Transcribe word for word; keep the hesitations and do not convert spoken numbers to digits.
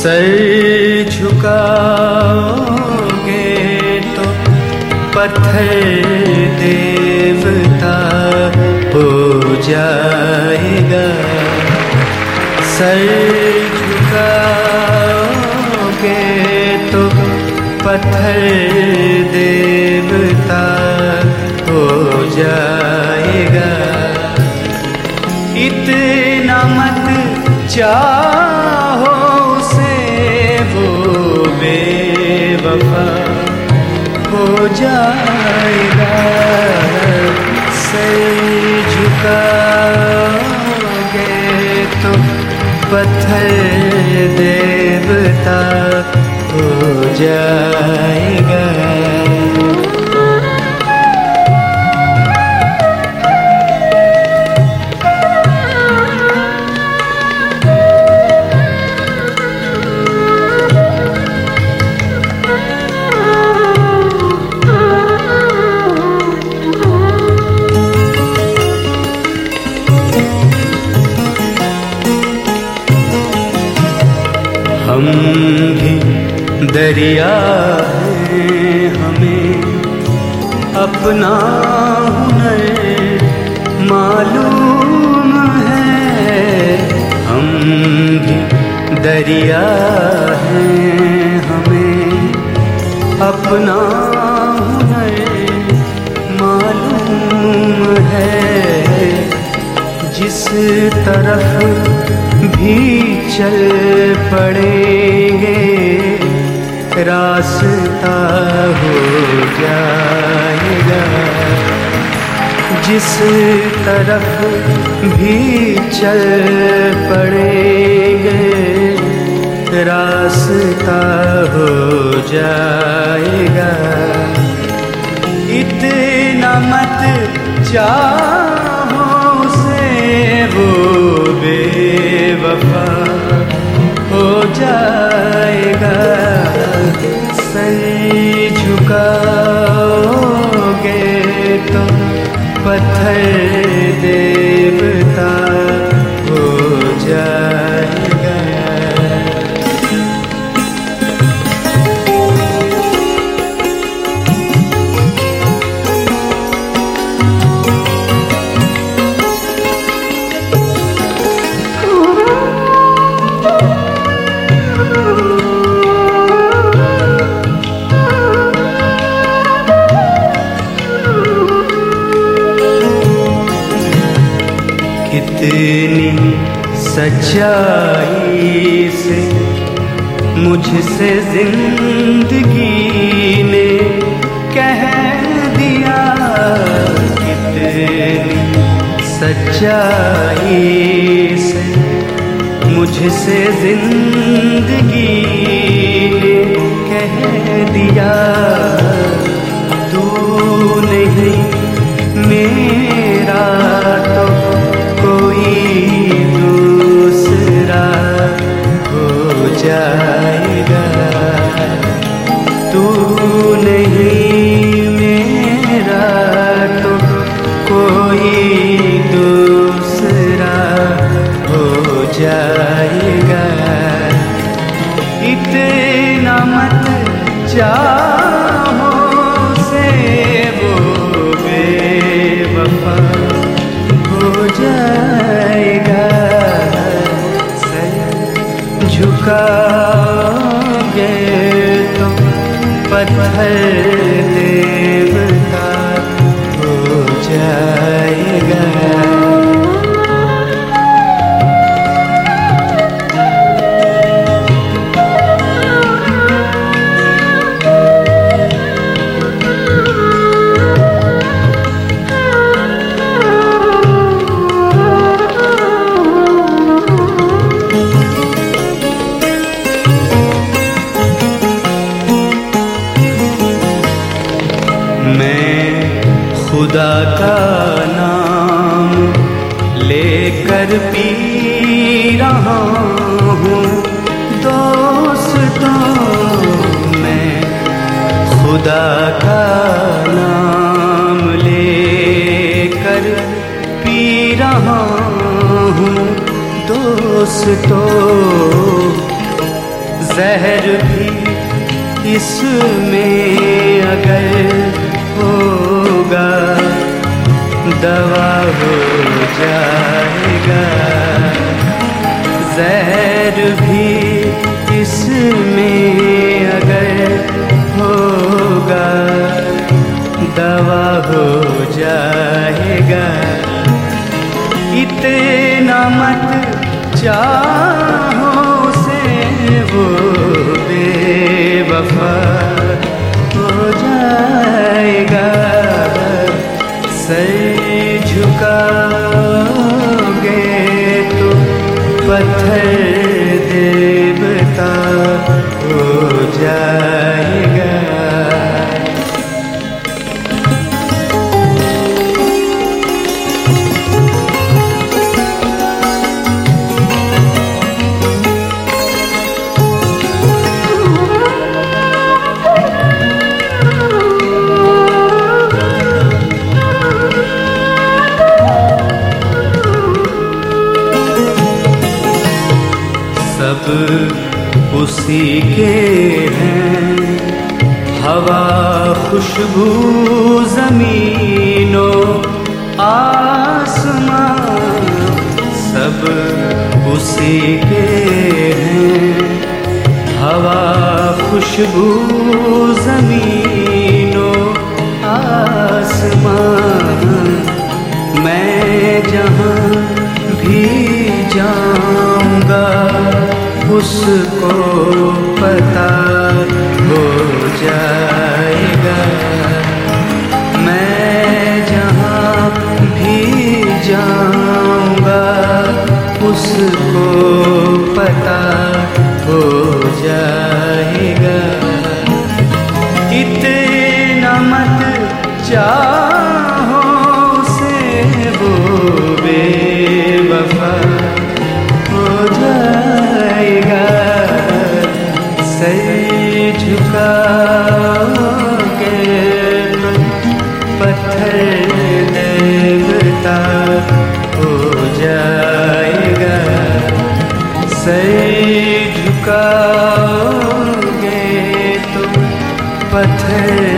Sir झुकाओगे तो पत्थर देवता हो जाएगा। सर झुकाओगे तो पत्थर देवता हो जाएगा। इतना मत चाहो उसे, वो बेवफा हो जाएगा। सर झुकाओगे तो पत्थर देवता हो जाएगा। हम भी दरिया हैं, हमें अपना हुनर मालूम है। हम भी दरिया हैं, हमें अपना हुनर मालूम है। जिस तरफ भी चल पड़ेंगे रास्ता हो जाएगा। जिस तरफ भी चल पड़ेंगे रास्ता हो जाएगा। इतना मत चाहो उसे, वो बेवफा हो जाएगा। सर झुकाओगे तो पत्थर देवता हो जाएगा। कितनी सच्चाई से मुझसे जिंदगी ने कह दिया। कितनी सच्चाई से मुझसे जिंदगी ने कह दिया। तू नहीं मेरा तो कोई दूसरा हो जाएगा। तू नहीं मेरा तो कोई दूसरा हो जाएगा। इतना मत चाहो से, वो बेवफा हो जाएगा। सर झुकाओगे तो पत्थर देवता हो जाएगा। खुदा का नाम लेकर पी रहा हूँ दोस्तों। मैं खुदा का नाम लेकर पी रहा हूँ दोस्तों। जहर भी इसमें अगर होगा दवा हो जाएगा। जहर भी इसमें अगर होगा दवा हो जाएगा। इतना मत चाहो से वो बेवफा हो जाएगा। सर झुकाओगे तो पत्थर देवता हो जाएगा। सब उसी के हैं, हवा खुशबू ज़मीनो आसमां। सब उसी के हैं, हवा खुशबू ज़मीनो आसमां। मैं जहाँ भी जाऊँगा उसको पता हो जाएगा। मैं जहाँ भी जाऊँगा उसको पता हो जाएगा। इतना मत चाहो से वो बेवफा हो जाएगा। सर झुकाओगे पत्थर देवता हो जाएगा। सर झुकाओगे तो पत्थर